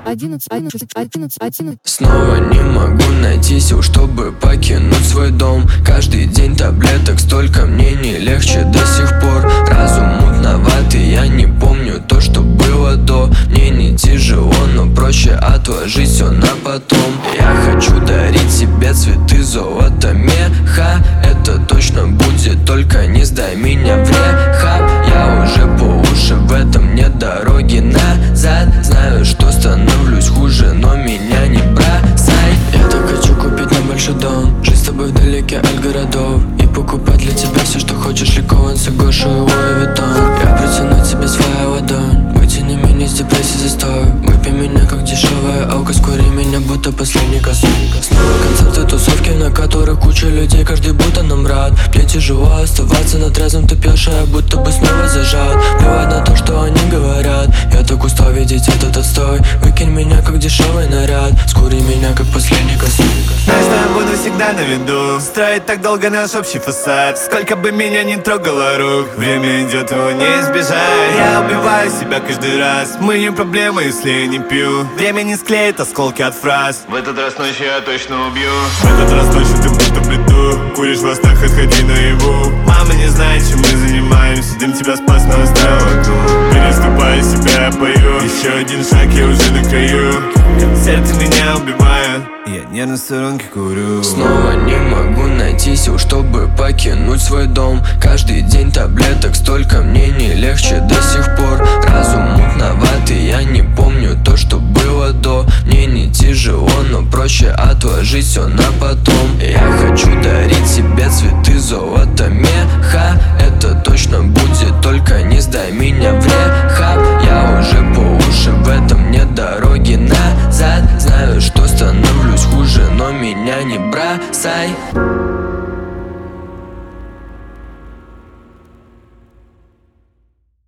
Снова не могу найти сил, чтобы покинуть свой дом. Каждый день таблеток столько, мне не легче до сих пор. Разум мутноватый, я не помню то, что было до. Мне не тяжело, но проще отложить все на потом. Я хочу дарить себе цветы, золото, меха. Это точно будет, только не сдай меня в рехаб. Я уже по уши в этом, нет дороги назад. Знаю, что становлюсь хуже, но меня не бросай. Я так хочу купить на большой дом, жить с тобой вдалеке от городов и покупать для тебя все, что хочешь. Ликованцы, Гошу и Луи Виттон. Я протяну тебе свою ладонь, вытяни меня с депрессии застой. Выпей меня как дешевая алка, скури меня будто последний косой. Снова концерты, тусовки, на которых куча людей, каждый будто нам рад. Мне тяжело оставаться на трезвом, ты пьешь, а я будто бы снова зажат. Плевать на то, что они говорят, я так устал видеть этот отстой. Выкинь меня как дешевый наряд, скури меня как последний косой. Знаю, что я буду всегда на виду, строить так долго наш общий фасад. Сколько бы меня ни трогало рук, время идет, его не избежать. Я убиваю себя каждый раз, мы не проблема, если я не пью. Время не склеит осколки от фраз. В этот раз ночью я точно убью. В этот раз ночью ты будто в бреду, куришь в снах, отходи наяву. Мама не знает, чем мы занимаемся, дым тебя спас, но оставил одну. Переступая себя, я пою, еще один шаг, я уже на краю. Сердце меня убивает, я нервно в сторонке курю. Снова не могу найти сил, чтобы покинуть свой дом. Каждый день таблеток столько, мне не легче до сих пор. Разум мутноватый, я не помню то, что было до. Мне не тяжело, но проще отложить все на потом. Я хочу дарить себе цветы, золото, меха. Это точно будет, только не сдай меня в рехаб. Я уже по уши в этом, нет дороги назад. Знаю, что становлюсь хуже, но меня не бросай.